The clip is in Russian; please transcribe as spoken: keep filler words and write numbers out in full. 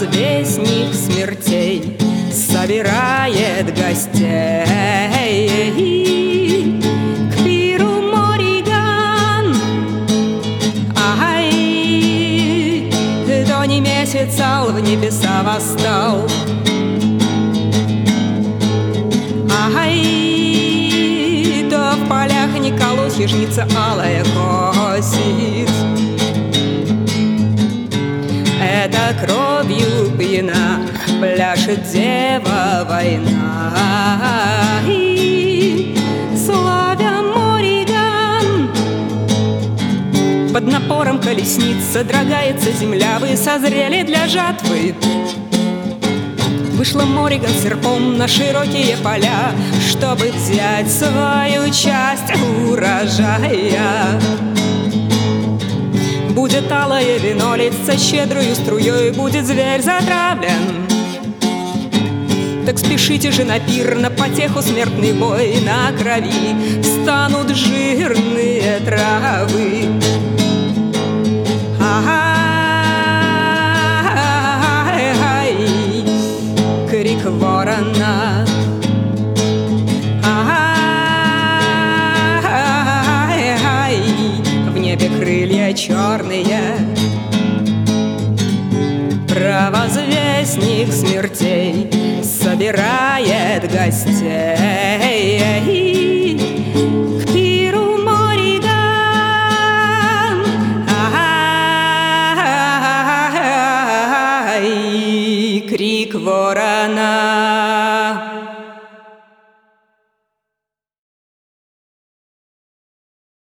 Провозвестник смертей собирает гостей к пиру Мориган. Ай, то не месяц ал в небеса восстал. Ай, то в полях не колосья жница алая косит. Это кровью пьяна пляшет дева война. И, славя Мориган, под напором колесниц содрогается земля. Вы созрели для жатвы. Вышла Мориган серпом на широкие поля, чтобы взять свою часть урожая. Будет алое вино литься щедрую струей, будет зверь затравлен. Так спешите же на пир, на потеху смертный бой. На крови станут жирные травы. Ай, крик ворона. Крылья черные, провозвестник смертей собирает гостей к пиру Мориган. Ай, крик ворона.